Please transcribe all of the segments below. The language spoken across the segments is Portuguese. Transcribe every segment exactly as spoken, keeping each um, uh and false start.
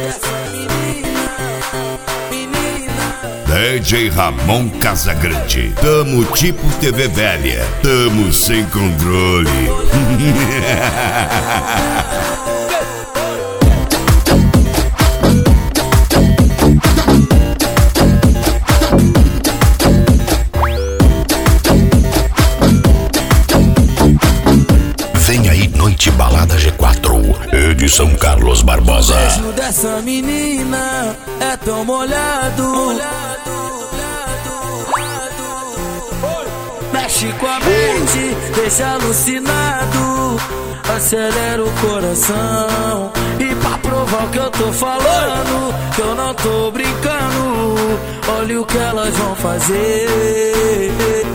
D J Ramon Casagrande. Tamo tipo T V velha. Tamo sem controle. Vem aí Noite Balada G quatro, edição Carlos Barbosa. O beijo dessa menina é tão molhado, mexe com a mente, deixa alucinado, acelera o coração. E pra provar o que eu tô falando, que eu não tô brincando, olha o que elas vão fazer.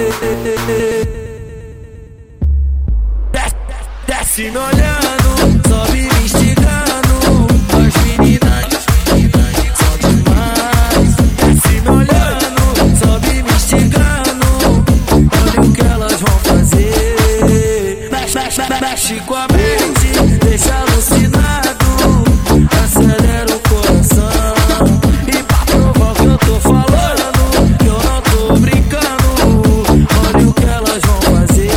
Desce me olhando, sobe me instigando, as meninas são demais. Desce me olhando, sobe me instigando, olha o que elas vão fazer. Mexe, mexe, mexe com a mente, deixa alucinado, acelera o coração. E pra provar o que eu tô falando, que eu não tô brincando, olha o que elas vão fazer.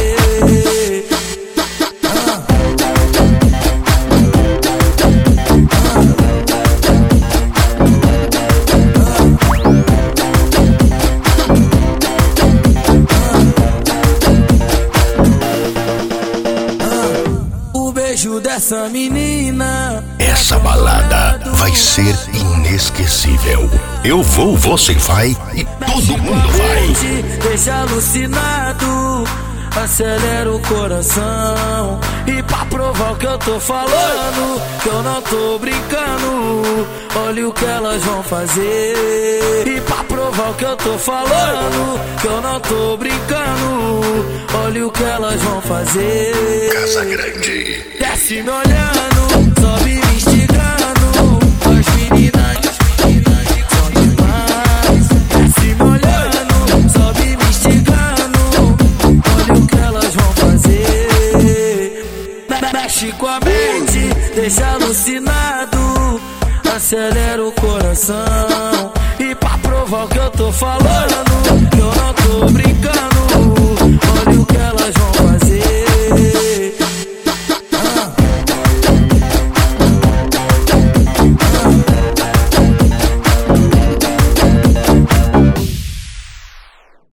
Dessa menina, essa balada vai ser inesquecível. Eu vou, você vai e todo mundo vai. Deixa alucinado, acelera o coração. E pra provar o que eu tô falando, que eu não tô brincando, olha o que elas vão fazer. E pra provar o que eu tô falando, que eu não tô brincando, olha o que elas vão fazer. Casagrande. Desce me olhando, sobe me instigando, as meninas são demais. Desce me olhando, sobe me instigando, olha o que elas vão fazer. Mexe com a mente, deixa alucinado, acelera o coração. E pra provar o que eu tô falando, que eu não tô brincando, olha o que elas vão fazer.